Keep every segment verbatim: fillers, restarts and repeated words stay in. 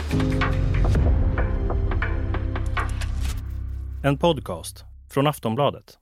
En podcast från Aftonbladet.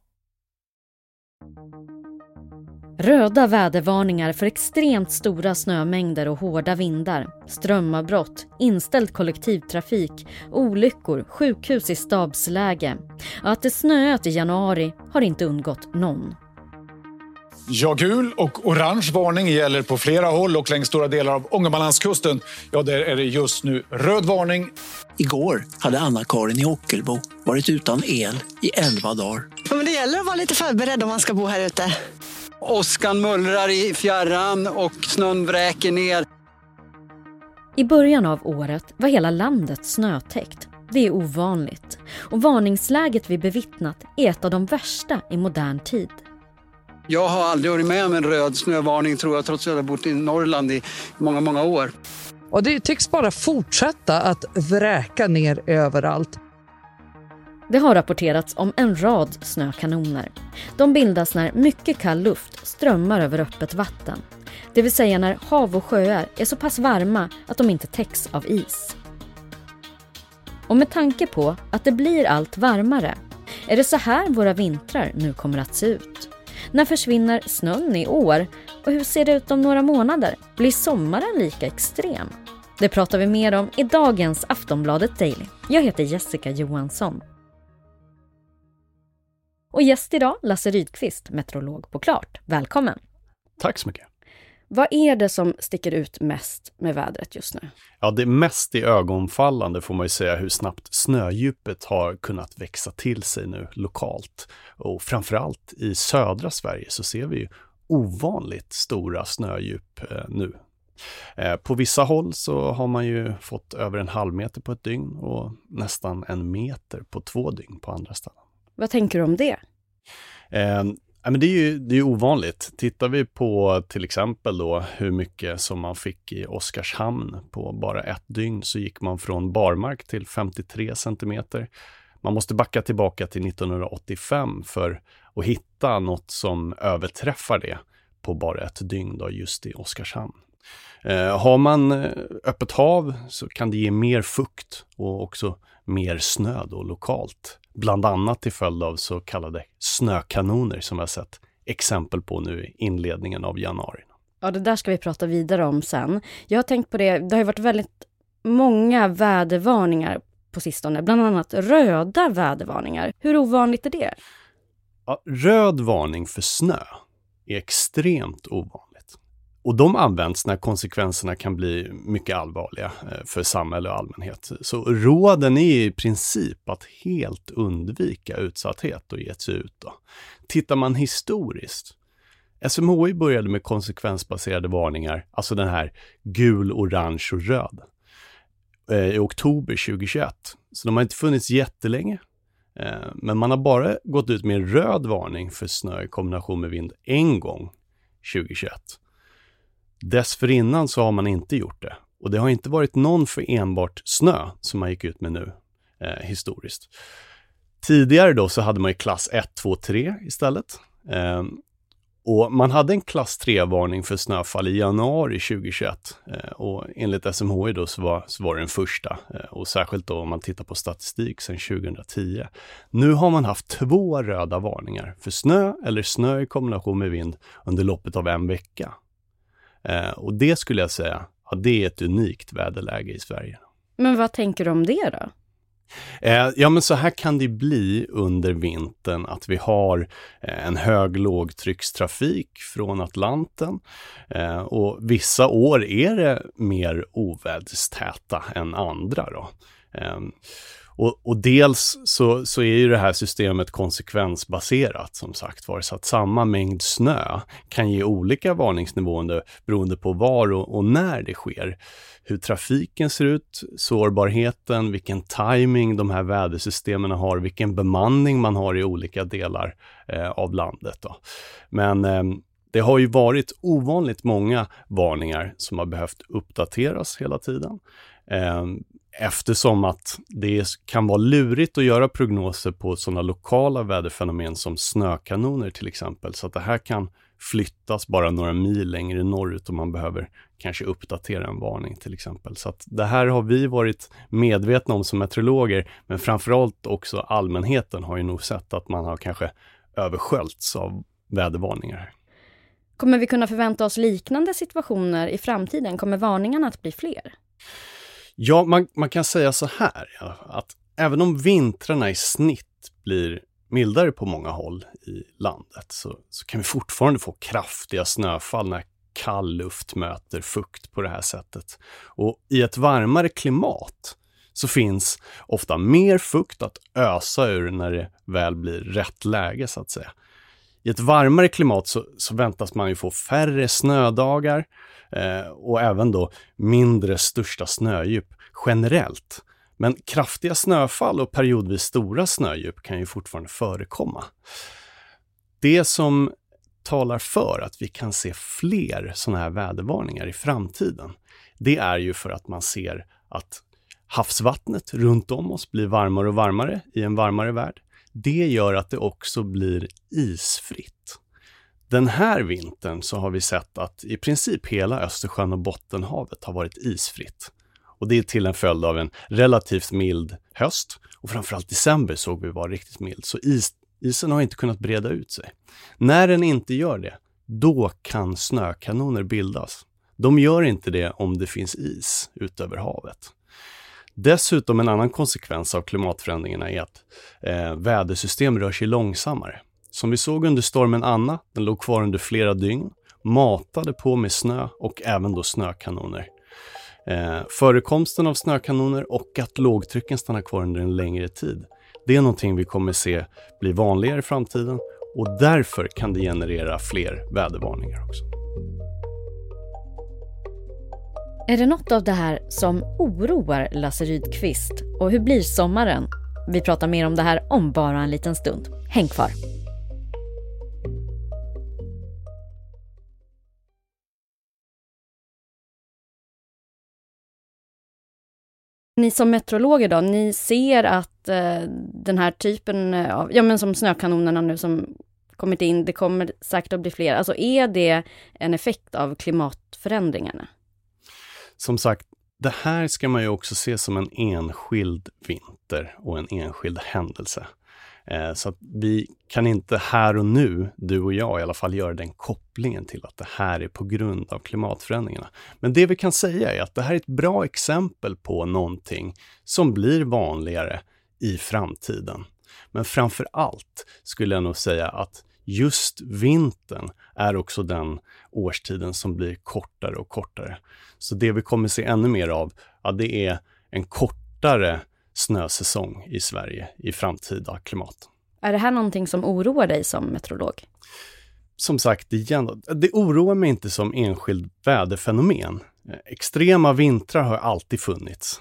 Röda vädervarningar för extremt stora snömängder och hårda vindar, strömavbrott, inställd kollektivtrafik, olyckor, sjukhus i stabsläge. Att det snöat i januari har inte undgått någon. Ja, gul och orange varning gäller på flera håll och längs stora delar av Ångermanlandskusten. Ja, där är det just nu röd varning. Igår hade Anna-Karin i Ockelbo varit utan el i elva dagar. Ja, men det gäller att vara lite förberedd om man ska bo här ute. Åskan mullrar i fjärran och snön vräker ner. I början av året var hela landet snötäckt. Det är ovanligt. Och varningsläget vi bevittnat är ett av de värsta i modern tid. Jag har aldrig varit med om en röd snövarning, tror jag, trots att jag har bott i Norrland i många, många år. Och det tycks bara fortsätta att vräka ner överallt. Det har rapporterats om en rad snökanoner. De bildas när mycket kall luft strömmar över öppet vatten. Det vill säga när hav och sjöar är så pass varma att de inte täcks av is. Och med tanke på att det blir allt varmare, är det så här våra vintrar nu kommer att se ut. När försvinner snön i år? Och hur ser det ut om några månader? Blir sommaren lika extrem? Det pratar vi mer om i dagens Aftonbladet Daily. Jag heter Jessica Johansson. Och gäst idag, Lasse Rydqvist, meteorolog på Klart. Välkommen! Tack så mycket. Vad är det som sticker ut mest med vädret just nu? Ja, det mest i ögonfallande får man ju säga hur snabbt snödjupet har kunnat växa till sig nu lokalt. Och framförallt i södra Sverige så ser vi ju ovanligt stora snödjup eh, nu. Eh, på vissa håll så har man ju fått över en halv meter på ett dygn och nästan en meter på två dygn på andra ställen. Vad tänker du om det? Eh, Ja, men det är ju det är ovanligt. Tittar vi på till exempel då hur mycket som man fick i Oskarshamn på bara ett dygn, så gick man från barmark till femtiotre centimeter. Man måste backa tillbaka till nittonhundraåttiofem för att hitta något som överträffar det på bara ett dygn då, just i Oskarshamn. Eh, har man öppet hav så kan det ge mer fukt och också mer snö då lokalt. Bland annat till följd av så kallade snökanoner som vi har sett exempel på nu i inledningen av januari. Ja, det där ska vi prata vidare om sen. Jag har tänkt på det, det har ju varit väldigt många vädervarningar på sistone, bland annat röda vädervarningar. Hur ovanligt är det? Ja, röd varning för snö är extremt ovanligt. Och de används när konsekvenserna kan bli mycket allvarliga för samhälle och allmänhet. Så råden är i princip att helt undvika utsatthet och ge sig ut då. Tittar man historiskt, S M H I började med konsekvensbaserade varningar, alltså den här gul, orange och röd, i oktober tjugohundratjugoett. Så de har inte funnits jättelänge. Men man har bara gått ut med en röd varning för snö i kombination med vind en gång tjugohundratjugoett. Dessförinnan så har man inte gjort det. Och det har inte varit någon för enbart snö som man gick ut med nu eh, historiskt. Tidigare då så hade man ju klass ett, två, tre istället. Eh, och man hade en klass tre-varning för snöfall i januari tjugohundratjugoett. Eh, och enligt S M H I då så var, så var det den första. Eh, och särskilt då om man tittar på statistik sedan tjugohundratio. Nu har man haft två röda varningar för snö eller snö i kombination med vind under loppet av en vecka. Eh, och det skulle jag säga, ja, det är ett unikt väderläge i Sverige. Men vad tänker du om det då? Eh, ja, men så här kan det bli under vintern att vi har eh, en hög lågtryckstrafik från Atlanten. Eh, och vissa år är det mer oväderstäta än andra då. Eh, Och, och dels så, så är ju det här systemet konsekvensbaserat som sagt var, så att samma mängd snö kan ge olika varningsnivåer beroende på var och, och när det sker. Hur trafiken ser ut, sårbarheten, vilken timing de här vädersystemen har, vilken bemanning man har i olika delar eh, av landet då. Men eh, det har ju varit ovanligt många varningar som har behövt uppdateras hela tiden. Eh, Eftersom att det kan vara lurigt att göra prognoser på sådana lokala väderfenomen som snökanoner till exempel. Så att det här kan flyttas bara några mil längre norrut om man behöver kanske uppdatera en varning till exempel. Så att det här har vi varit medvetna om som meteorologer, men framförallt också allmänheten har ju nog sett att man har kanske översköljts av vädervarningar. Kommer vi kunna förvänta oss liknande situationer i framtiden? Kommer varningarna att bli fler? Ja, man, man kan säga så här, ja, att även om vintrarna i snitt blir mildare på många håll i landet så, så kan vi fortfarande få kraftiga snöfall när kall luft möter fukt på det här sättet. Och i ett varmare klimat så finns ofta mer fukt att ösa ur när det väl blir rätt läge så att säga. I ett varmare klimat så, så väntas man ju få färre snödagar eh, och även då mindre största snödjup generellt. Men kraftiga snöfall och periodvis stora snödjup kan ju fortfarande förekomma. Det som talar för att vi kan se fler sådana här vädervarningar i framtiden, det är ju för att man ser att havsvattnet runt om oss blir varmare och varmare i en varmare värld. Det gör att det också blir isfritt. Den här vintern så har vi sett att i princip hela Östersjön och Bottenhavet har varit isfritt. Och det är till en följd av en relativt mild höst. Och framförallt december såg vi var riktigt mild. Så is, isen har inte kunnat breda ut sig. När den inte gör det, då kan snökanoner bildas. De gör inte det om det finns is utöver havet. Dessutom en annan konsekvens av klimatförändringarna är att eh, vädersystem rör sig långsammare. Som vi såg under stormen Anna, den låg kvar under flera dygn, matade på med snö och även då snökanoner. Eh, förekomsten av snökanoner och att lågtrycken stannar kvar under en längre tid. Det är någonting vi kommer se bli vanligare i framtiden och därför kan det generera fler vädervarningar också. Är det något av det här som oroar Lasse Rydqvist? Och hur blir sommaren? Vi pratar mer om det här om bara en liten stund. Häng kvar! Ni som meteorologer då, ni ser att eh, den här typen av, ja men som snökanonerna nu som kommit in, det kommer säkert att bli fler. Alltså är det en effekt av klimatförändringarna? Som sagt, det här ska man ju också se som en enskild vinter och en enskild händelse. Eh, så att vi kan inte här och nu, du och jag i alla fall, göra den kopplingen till att det här är på grund av klimatförändringarna. Men det vi kan säga är att det här är ett bra exempel på någonting som blir vanligare i framtiden. Men framför allt skulle jag nog säga att just vintern är också den årstiden som blir kortare och kortare. Så det vi kommer se ännu mer av, ja, det är en kortare snösäsong i Sverige i framtida klimat. Är det här någonting som oroar dig som meteorolog? Som sagt, igen, det oroar mig inte som enskild väderfenomen. Extrema vintrar har alltid funnits.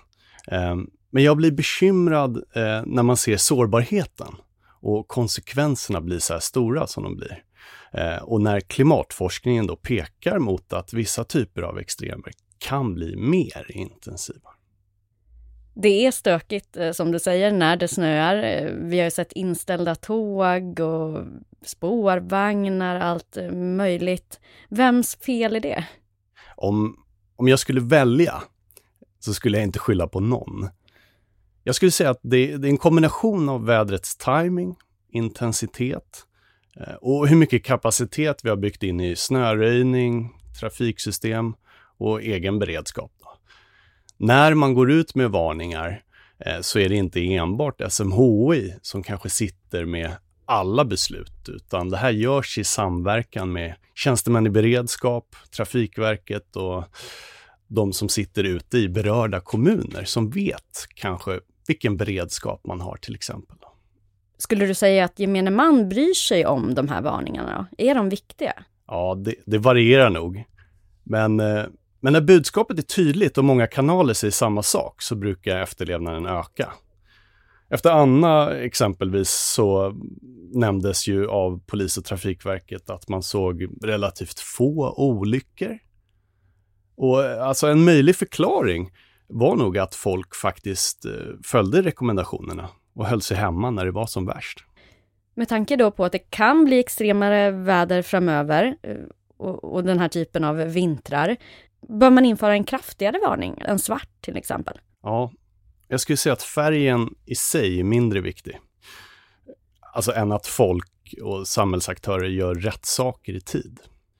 Men jag blir bekymrad när man ser sårbarheten och konsekvenserna blir så här stora som de blir. Och när klimatforskningen då pekar mot att vissa typer av extremer kan bli mer intensiva. Det är stökigt som du säger när det snöar. Vi har ju sett inställda tåg och spårvagnar, allt möjligt. Vems fel är det? Om, om jag skulle välja så skulle jag inte skylla på någon. Jag skulle säga att det, det är en kombination av vädrets timing, intensitet och hur mycket kapacitet vi har byggt in i snöröjning, trafiksystem och egen beredskap. Då. När man går ut med varningar eh, så är det inte enbart S M H I som kanske sitter med alla beslut, utan det här görs i samverkan med tjänstemän i beredskap, Trafikverket och de som sitter ute i berörda kommuner som vet kanske vilken beredskap man har till exempel. Skulle du säga att gemene man bryr sig om de här varningarna då? Är de viktiga? Ja, det, det varierar nog. Men, men när budskapet är tydligt och många kanaler säger samma sak så brukar efterlevnaden öka. Efter Anna exempelvis så nämndes ju av polis och Trafikverket att man såg relativt få olyckor. Och alltså en möjlig förklaring var nog att folk faktiskt följde rekommendationerna och höll sig hemma när det var som värst. Med tanke då på att det kan bli extremare väder framöver och, och den här typen av vintrar, Bör man införa en kraftigare varning än svart till exempel? Ja, jag skulle säga att färgen i sig är mindre viktig. Alltså än att folk och samhällsaktörer gör rätt saker i tid.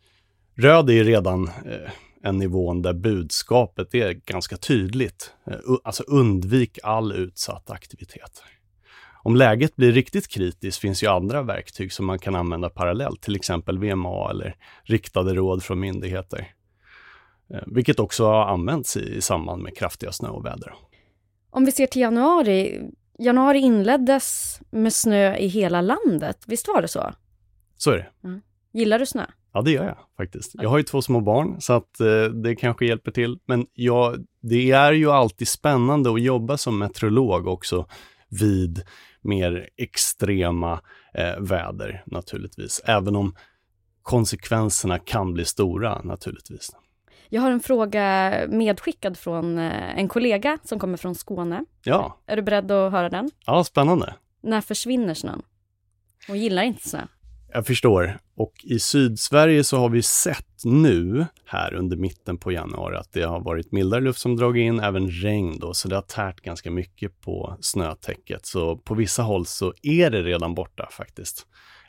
Röd är redan eh, en nivån där budskapet är ganska tydligt. Eh, alltså undvik all utsatt aktivitet. Om läget blir riktigt kritiskt finns ju andra verktyg som man kan använda parallellt. Till exempel V M A eller riktade råd från myndigheter. Eh, vilket också har använts i, i samband med kraftiga snöoväder. Om vi ser till januari. Januari inleddes med snö i hela landet. Visst var det så? Så är det. Mm. Gillar du snö? Ja, det gör jag faktiskt. Jag har ju två små barn så att eh, det kanske hjälper till. Men ja, det är ju alltid spännande att jobba som meteorolog också vid mer extrema eh, väder naturligtvis. Även om konsekvenserna kan bli stora naturligtvis. Jag har en fråga medskickad från en kollega som kommer från Skåne. Ja. Är du beredd att höra den? Ja, spännande. När försvinner snön? Hon gillar inte snö. Jag förstår. Och i Sydsverige så har vi sett nu här under mitten på januari att det har varit mildare luft som dragit in, även regn då. Så det har tärt ganska mycket på snötäcket. Så på vissa håll så är det redan borta faktiskt.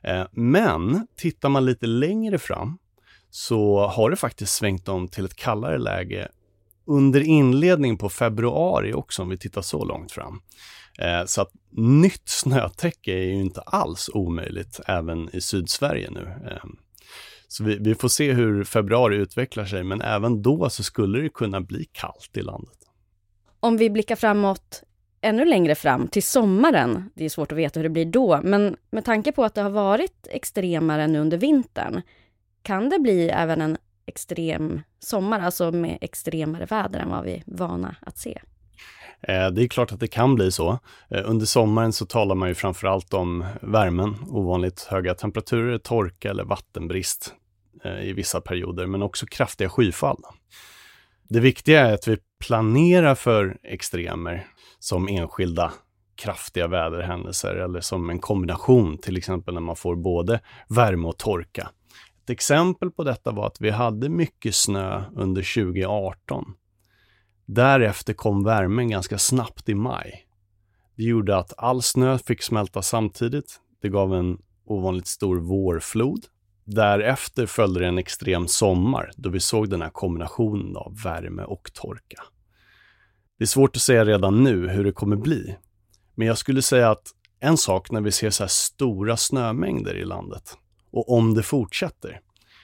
Men tittar man lite längre fram så har det faktiskt svängt om till ett kallare läge under inledning på februari också, om vi tittar så långt fram. Eh, så att nytt snötäcke är ju inte alls omöjligt även i Sydsverige nu. Eh, så vi, vi får se hur februari utvecklar sig, men även då så skulle det kunna bli kallt i landet. Om vi blickar framåt ännu längre fram till sommaren, det är svårt att veta hur det blir då, men med tanke på att det har varit extremare nu under vintern, kan det bli även en extrem sommar, alltså med extremare väder än vad vi är vana att se? Eh, det är klart att det kan bli så. Eh, under sommaren så talar man ju framförallt om värmen, ovanligt höga temperaturer, torka eller vattenbrist eh, i vissa perioder, men också kraftiga skyfall. Det viktiga är att vi planerar för extremer som enskilda kraftiga väderhändelser eller som en kombination, till exempel när man får både värme och torka. Ett exempel på detta var att vi hade mycket snö under tjugo arton. Därefter kom värmen ganska snabbt i maj. Det gjorde att all snö fick smälta samtidigt. Det gav en ovanligt stor vårflod. Därefter följde det en extrem sommar då vi såg den här kombinationen av värme och torka. Det är svårt att säga redan nu hur det kommer bli. Men jag skulle säga att en sak när vi ser så här stora snömängder i landet, och om det fortsätter,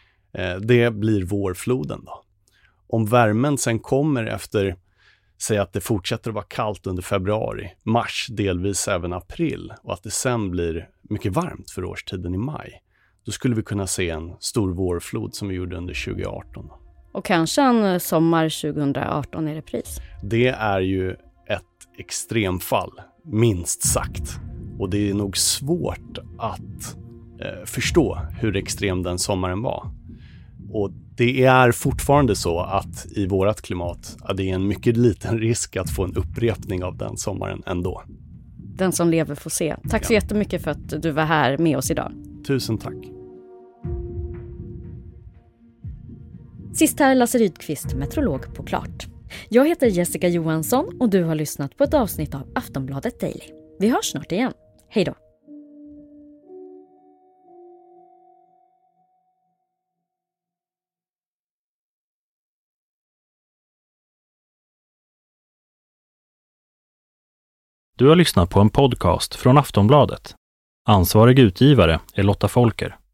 det blir vårfloden då. Om värmen sen kommer efter, säg att det fortsätter att vara kallt under februari, mars, delvis även april, och att det sen blir mycket varmt för årstiden i maj, då skulle vi kunna se en stor vårflod som vi gjorde under tjugo arton. Och kanske en sommar tjugo arton i repris. Det är ju ett extremfall, minst sagt. Och det är nog svårt att eh, förstå hur extrem den sommaren var. Och det är fortfarande så att i vårat klimat att det är en mycket liten risk att få en upprepning av den sommaren ändå. Den som lever får se. Tack så ja. jättemycket för att du var här med oss idag. Tusen tack. Sist här Lasse Rydqvist, meteorolog på Klart. Jag heter Jessica Johansson och du har lyssnat på ett avsnitt av Aftonbladet Daily. Vi hörs snart igen. Hej då! Du har lyssnat på en podcast från Aftonbladet. Ansvarig utgivare är Lotta Folker.